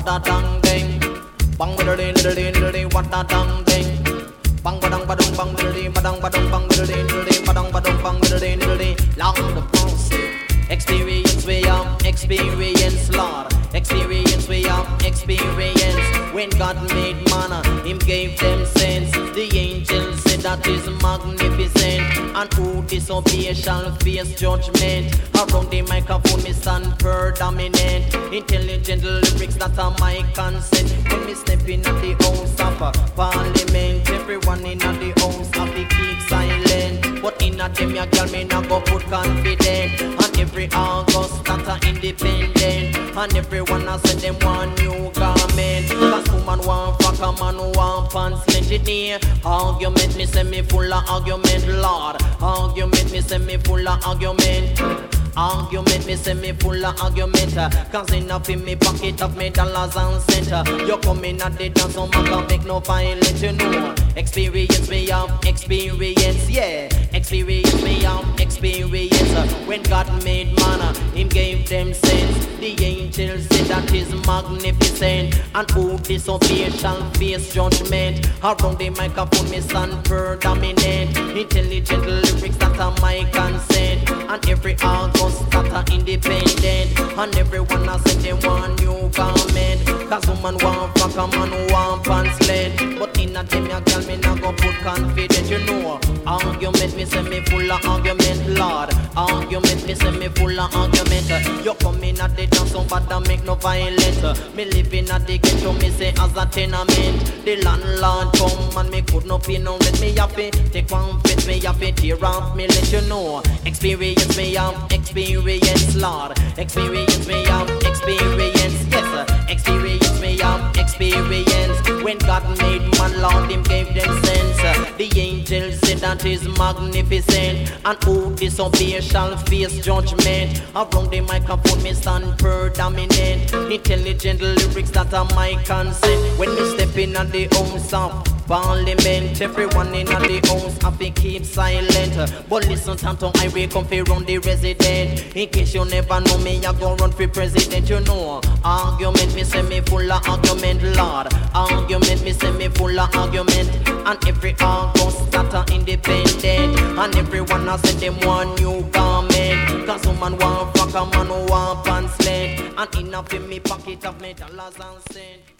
a dang ding. Bang diddly diddly diddly, what a dang ding. Bang badang badung bang diddly, badang badung bang diddly diddly, badang badung bang diddly diddly. Long the pulse. Experience we have, experience Lord. Experience we have, experience. When God made man, Him gave them sense. The angels said that is magnificent. And who disobey shall face judgment. Around the microphone me stand predominant. Intelligent lyrics that are my consent. When me step in at the house of parliament, everyone in at the house have to keep silent. But in a them ya girl me not go put confident. And every August that are independent. And everyone a send them one new garment. Cause woman want fuck a man want pants engineer. Argument me say me full of argument Lord. Argument me say me full of argument. Argument me say me full of argument. Cause enough in me pocket of me dollars and cents. You come in at the dance so man can make no violence. You know experience me have experience. Yeah, experience me have experience. When God made man, Him gave them sense. The angels said that is magnificent. And who disobey shall face judgment. Around the microphone me stand predominant. Intelligent lyrics that are my consent. And every August that are independent. And everyone has said they want new garment. Cause woman want fuck a man who want pants lead. But in a them ya girl me not go put confident. You know argument me say me full of argument Lord. Argument me say me full of argument. You come in at the dance so bad and make no violence. Me living at the ghetto me say as a tenement. The landlord come and me could no pay no rent. Me happy take one fit me happy tear off me let you know. Experience me have experience Lord. Experience me have experience. Yes sir. Experience me have experience. When God made man Lord Him gave them sense. The angels said that is magnificent. And who disobey shall face judgment. Around the microphone me stand predominant. Intelligent lyrics that are my consent. When me step in at the house of parliament, everyone in at the house have to keep silent. But listen Tanto I wake up here on the resident. In case you never know me, I go run for president. You know argument me say me full of argument Lord. Argument me say me full of argument. And every August that are independent. And everyone has said them one new garment. Cause woman want fuck a man who want pants lead. And enough in me pocket of me dollars and cents.